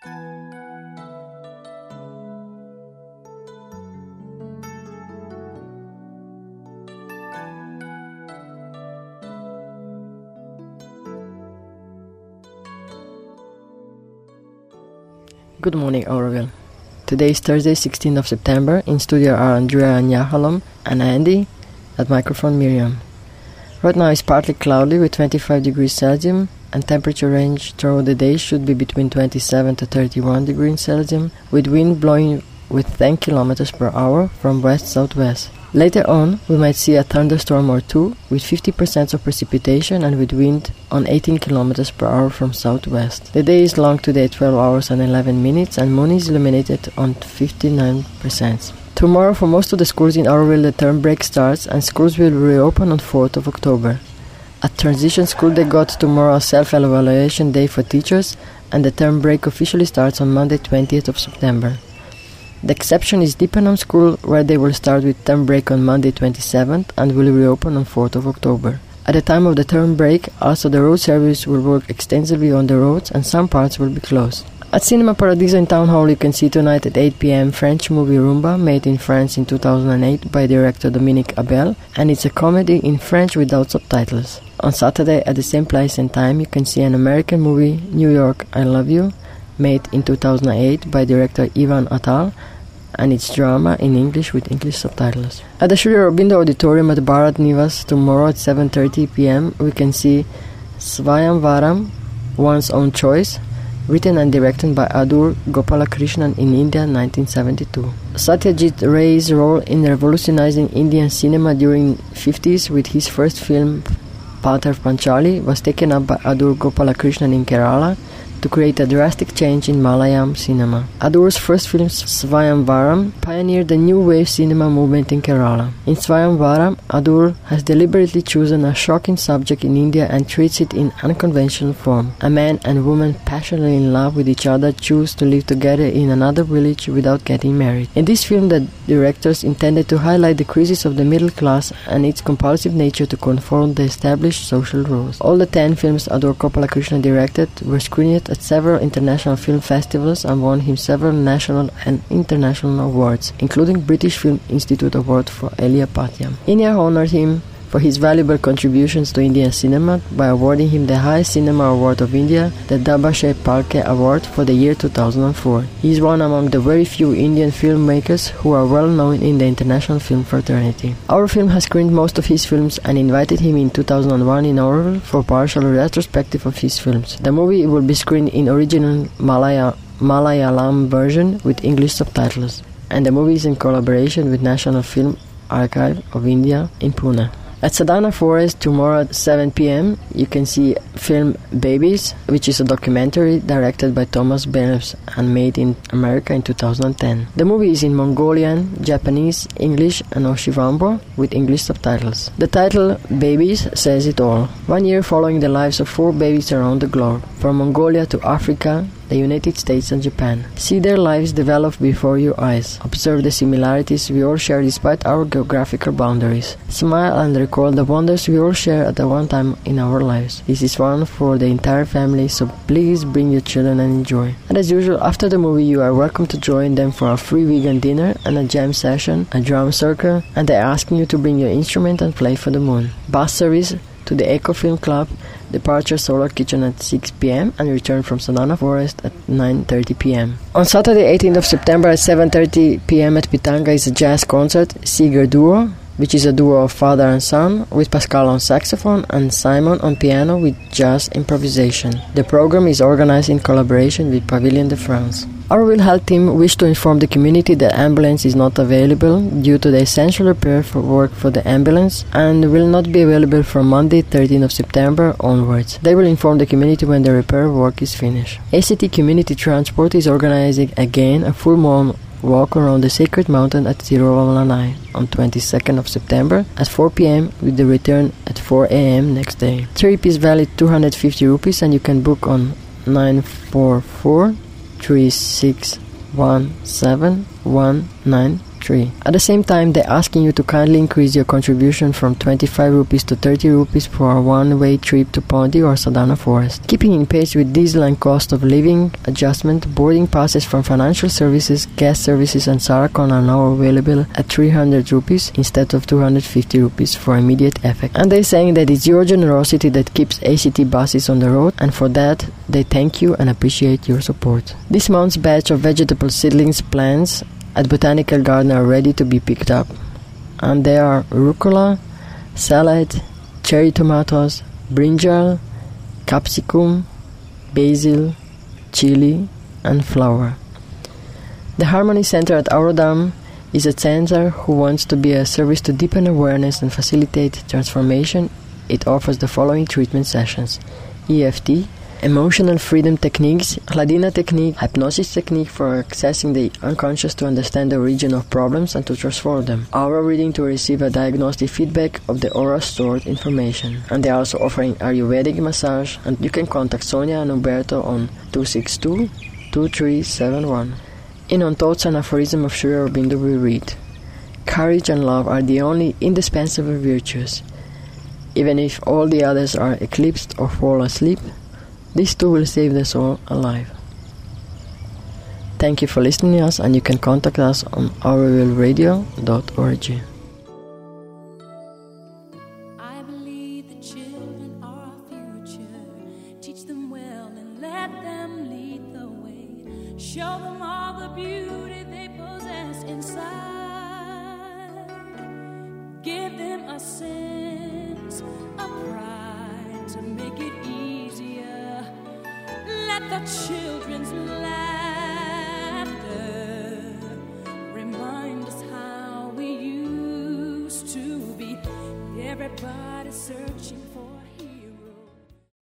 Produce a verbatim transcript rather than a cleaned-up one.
Good morning, Oroville. Today is Thursday, sixteenth of September. In studio are Andrea and Yahalom and Andy. At microphone, Miriam. Right now it's partly cloudy with twenty-five degrees Celsius, and temperature range throughout the day should be between twenty-seven to thirty-one degrees Celsius, with wind blowing with ten kilometers per hour from west-southwest. Later on, we might see a thunderstorm or two with fifty percent of precipitation and with wind on eighteen kilometers per hour from southwest. The day is long today, twelve hours and eleven minutes, and moon is illuminated on fifty-nine percent. Tomorrow, for most of the schools in Oroville, the term break starts and schools will reopen on fourth of October. At Transition School, they got tomorrow a self-evaluation day for teachers, and the term break officially starts on Monday, twentieth of September. The exception is Dippenham School, where they will start with term break on Monday twenty-seventh and will reopen on fourth of October. At the time of the term break, also the road service will work extensively on the roads and some parts will be closed. At Cinema Paradiso in Town Hall, you can see tonight at eight p.m. French movie Rumba, made in France in two thousand eight by director Dominique Abel, and it's a comedy in French without subtitles. On Saturday, at the same place and time, you can see an American movie, New York, I Love You, made in two thousand eight by director Ivan Attal, and it's drama in English with English subtitles. At the Sri Aurobindo Auditorium at Bharat Nivas tomorrow at seven thirty p.m. we can see Swayamvaram, One's Own Choice, written and directed by Adur Gopalakrishnan in India nineteen seventy-two. Satyajit Ray's role in revolutionizing Indian cinema during fifties with his first film Pather Panchali was taken up by Adur Gopalakrishnan in Kerala to create a drastic change in Malayalam cinema. Adur's first film, Swayamvaram, pioneered the new wave cinema movement in Kerala. In Swayamvaram, Adur has deliberately chosen a shocking subject in India and treats it in unconventional form. A man and woman passionately in love with each other choose to live together in another village without getting married. In this film, the directors intended to highlight the crisis of the middle class and its compulsive nature to conform the established social rules. All the ten films Adur Gopalakrishnan directed were screened at several international film festivals and won him several national and international awards, including British Film Institute Award for Elia Patyam. India honored him for his valuable contributions to Indian cinema by awarding him the highest cinema award of India, the Dadabhai Phalke Award for the year two thousand four. He is one among the very few Indian filmmakers who are well known in the international film fraternity. Our film has screened most of his films and invited him in two thousand one in Oroville for partial retrospective of his films. The movie will be screened in original Malaya, Malayalam version with English subtitles, and the movie is in collaboration with National Film Archive of India in Pune. At Sadhana Forest tomorrow at seven p.m. you can see film Babies, which is a documentary directed by Thomas Benes and made in America in two thousand ten. The movie is in Mongolian, Japanese, English and Oshivambo with English subtitles. The title Babies says it all. One year following the lives of four babies around the globe, from Mongolia to Africa, the United States and Japan. See their lives develop before your eyes. Observe the similarities we all share despite our geographical boundaries. Smile and recall the wonders we all share at the one time in our lives. This is one for the entire family, so please bring your children and enjoy. And as usual, after the movie you are welcome to join them for a free vegan dinner and a jam session, a drum circle, and they're asking you to bring your instrument and play for the moon. Bus service to the Eco Film Club, departure Solar Kitchen at six p.m. and return from Sadhana Forest at nine thirty p.m. On Saturday eighteenth of September at seven thirty p.m. at Pitanga is a jazz concert, Seeger Duo, which is a duo of father and son, with Pascal on saxophone and Simon on piano with jazz improvisation. The program is organized in collaboration with Pavilion de France. Our Will Health team wish to inform the community that ambulance is not available due to the essential repair for work for the ambulance and will not be available from Monday thirteenth of September onwards. They will inform the community when the repair work is finished. A C T Community Transport is organizing again a full moon walk around the sacred mountain at Tiruvallanai on twenty-second of September at four p.m. with the return at four a.m. next day. Trip is valid two hundred fifty rupees and you can book on nine four four three six one seven one nine three. At the same time, they're asking you to kindly increase your contribution from twenty-five rupees to thirty rupees for a one-way trip to Pondi or Sadhana Forest. Keeping in pace with diesel and cost of living adjustment, boarding passes from financial services, gas services and Sarakon are now available at three hundred rupees instead of two hundred fifty rupees for immediate effect. And they're saying that it's your generosity that keeps A C T buses on the road, and for that they thank you and appreciate your support. This month's batch of vegetable seedlings plants at Botanical Garden are ready to be picked up, and they are rucola, salad, cherry tomatoes, brinjal, capsicum, basil, chili and flower. The Harmony Center at Aurodam is a center who wants to be a service to deepen awareness and facilitate transformation. It offers the following treatment sessions: E F T, emotional freedom techniques, Hladina technique, hypnosis technique for accessing the unconscious to understand the origin of problems and to transform them, aura reading to receive a diagnostic feedback of the aura stored information. And they are also offering Ayurvedic massage, and you can contact Sonia and Umberto on two six two, two three seven one. In On Thoughts and Aphorism of Sri Aurobindo we read, courage and love are the only indispensable virtues. Even if all the others are eclipsed or fall asleep, these two will save the soul alive. Thank you for listening to us, and you can contact us on auroville radio dot org. I believe the children are our future. Teach them well and let them lead the way. Show them all the beauty they possess inside. Give them a sense of pride to make it easier. Let the children's laugh